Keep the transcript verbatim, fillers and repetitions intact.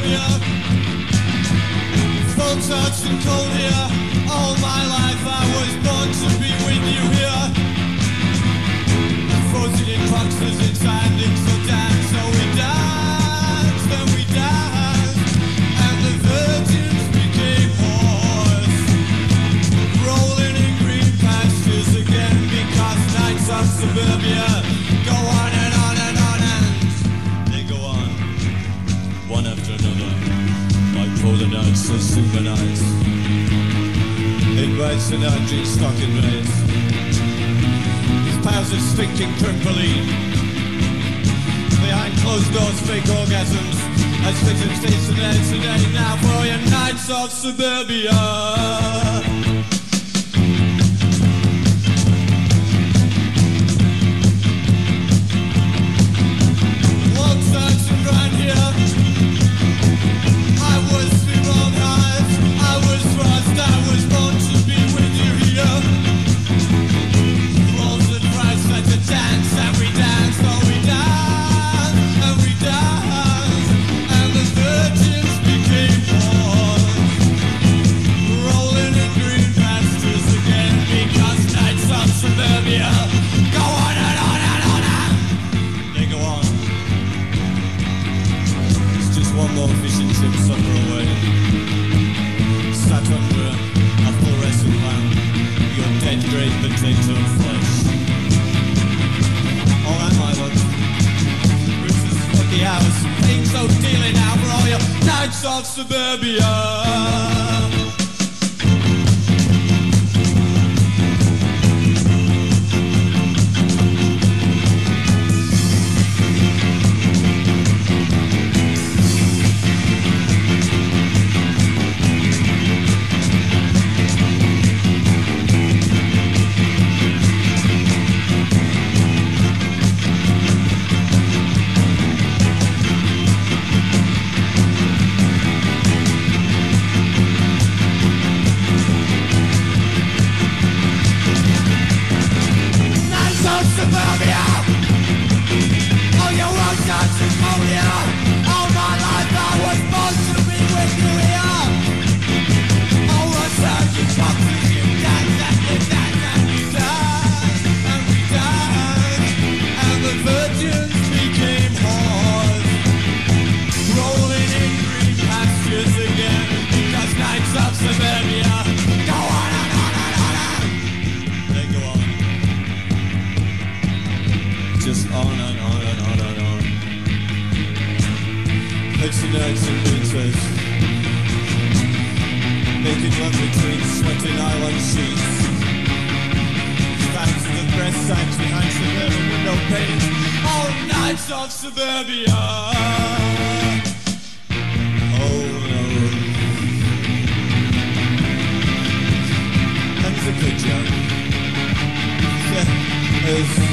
suburbia. Full touch and cold here. All my life I was born to be with you here. Frozen in boxes and standing so damn. So we danced and we danced, and the virgins became whores, rolling in green pastures again, because nights of suburbia go on and on and on, and they go on one after another, like polar nights or super nights. Invites and energy stocking rays, piles of stinking trimpoline, behind closed doors fake orgasms, as victims taste today, today now for your nights of suburbia. Of suburbia. Is